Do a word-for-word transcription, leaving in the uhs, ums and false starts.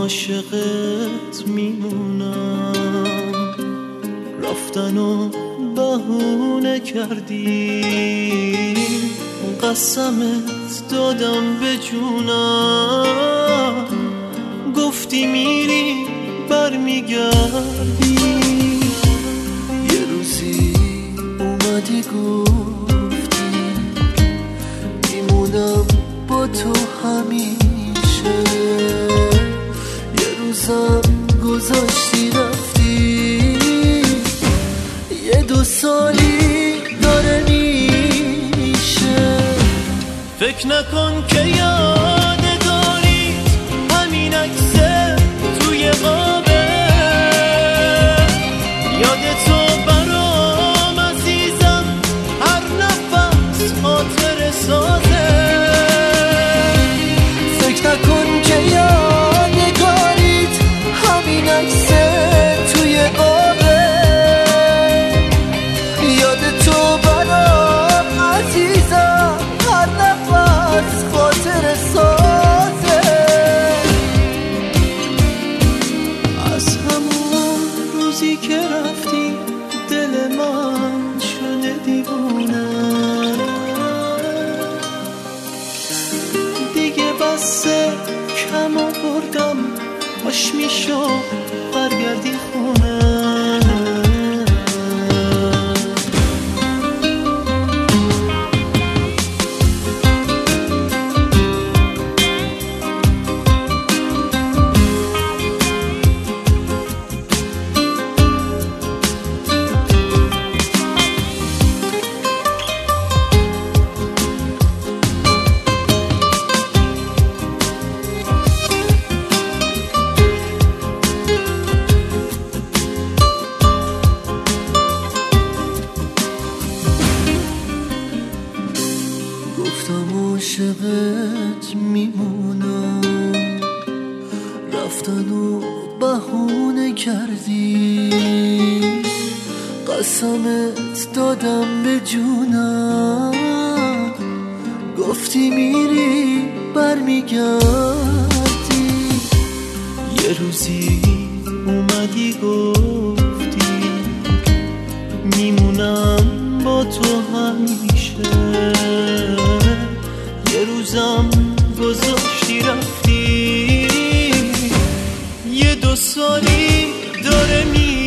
عاشقت میمونم، رفتنو بهونه کردی، قسمت دادم به جونم، گفتی میری برمیگردی. یه روزی اومدی گفتی میمونم با تو همیشه، یه روزم گذاشتی رفتی، یه دو سالی داره میشه. فکر نکن که یادگاری همین عکسه توی قابه، یاد تو برام عزیزم هر نفس خاطر سازه. فکر نکن که یادگاریت همین عکسه توی قابه، یاد تو برام عزیزم هر نفس خاطر سازه. از همون روزی که رفتی دل من شده دیوونه، دیگه بسه کم آوردم، باش میشو برگردی خونه. عاشقت میمونم، رفتنو بهونه کردی، قسمت دادم به جونم، گفتی میری برمیگردی. یه روزی اومدی گفتی میمونم با تو همیشه، یه روزم گذاشتی رفتی، یه دو سالی داره می